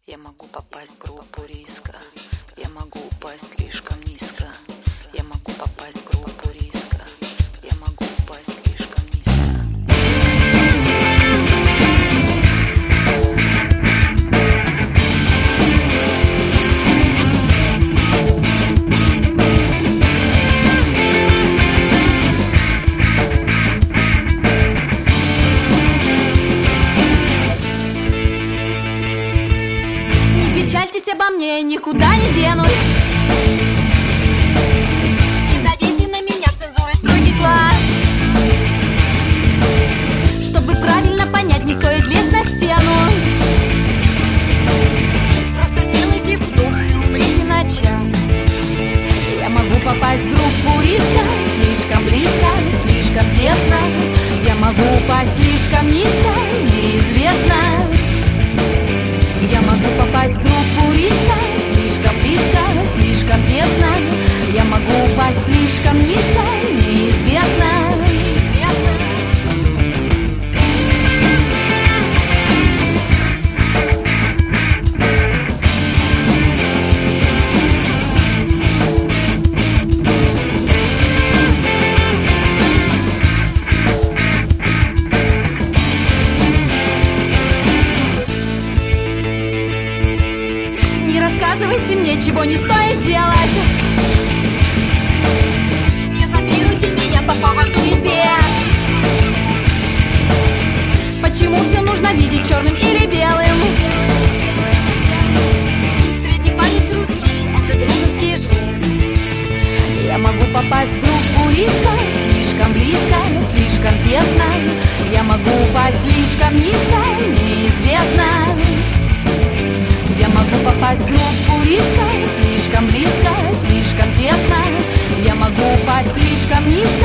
Я могу попасть в группу риска. Я могу упасть слишком низко. Я могу попасть в группу риска. Я могу упасть слишком низко. Печальтесь обо мне, никуда не денусь. Не давите на меня цензурой строгий глаз. Чтобы правильно понять, не стоит лезть на стену. Просто сделайте вдох, умрите на час. Я могу попасть в группу риска. Слишком близко, слишком тесно. Я могу упасть слишком низко, неизвестно. Я могу попасть в группу риска. Слишком близко, слишком тесно. Я могу упасть слишком низко, неизвестно. Рассказывайте мне, чего не стоит делать. Не зомбируйте меня по поводу и без. Почему все нужно видеть черным или белым? Средний палец руки — это дружеский жест. Я могу попасть в группу риска. Слишком близко, слишком тесно. Я могу упасть слишком низко, неизвестно. Я могу попасть в группу риска. Слишком близко, слишком тесно. Я могу упасть слишком низко,